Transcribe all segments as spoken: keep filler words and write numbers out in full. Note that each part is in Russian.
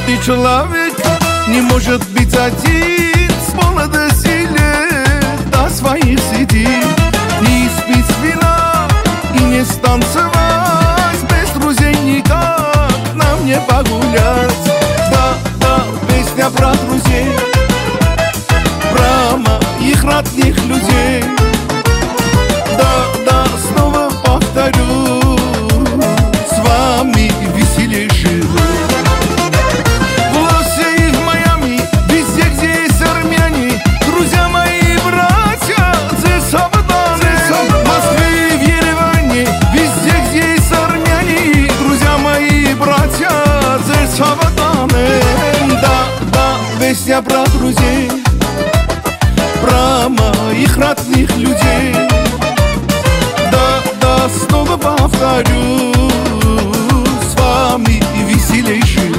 Каждый человек не может быть один, с молодости лет до своих сидит. Не испить вина и не станцевать, без друзей никак нам не погулять. Да, да, песня про друзей, про моих родных людей. Да, да, снова повторю, с вами веселей живу. В Лосе и в Майами, везде, где есть армяне, друзья мои, братья, здесь Саватаны. В Москве и в Ереване, везде, где есть армяне, друзья мои, братья, здесь Саватаны. Да, да, песня про друзей, про моих родных людей. Да, да, снова повторю, с вами веселей живу.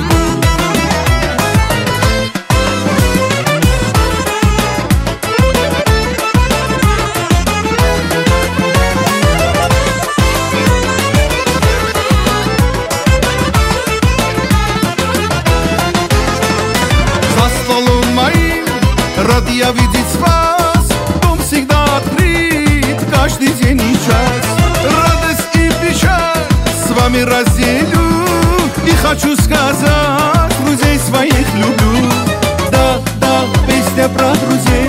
За столом моим рад я видеть вас, дом всегда открыт каждый день и час. Радость и печаль с вами разделю, и хочу сказать, друзей своих люблю. Да, да, песня про друзей,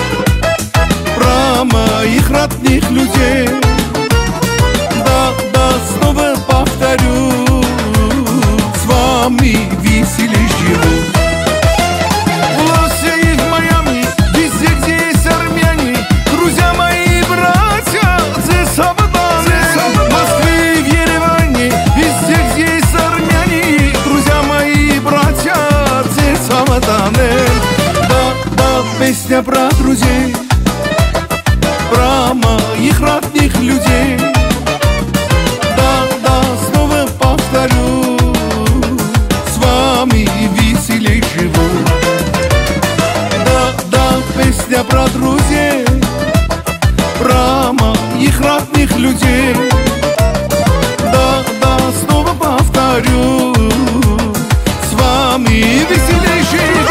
про моих родных людей. Да, да, снова повторю, с вами веселей живу. В Лосе и в Майами, везде, где есть армяне, друзья мои, братья, здесь Саватаны. В Москве и в Ереване, везде, где есть армяне, друзья мои, братья, здесь Саватаны. Да, да, песня про друзей, про моих родных людей. Да, да, снова повторю, с вами веселей живу. Да, да, песня про друзей, про моих родных людей. Да, да, снова повторю, с вами веселей живу.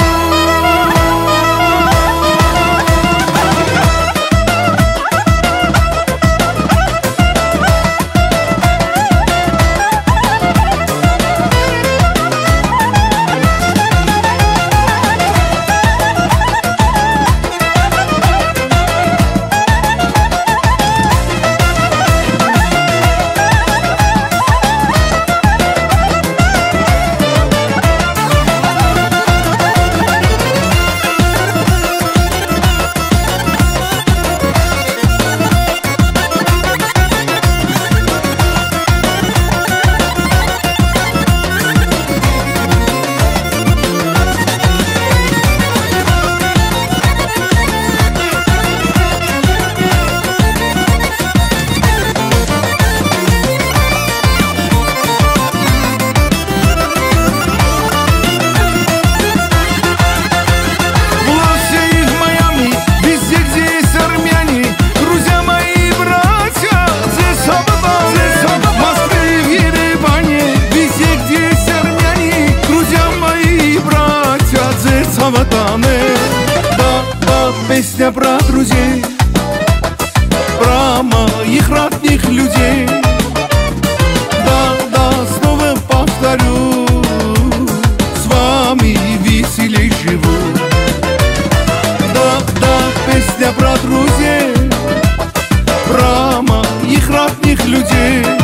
Да, да, песня про друзей, про моих родных людей. Да, да, снова повторю, с вами веселей живу. Да, да, песня про друзей, про моих родных людей.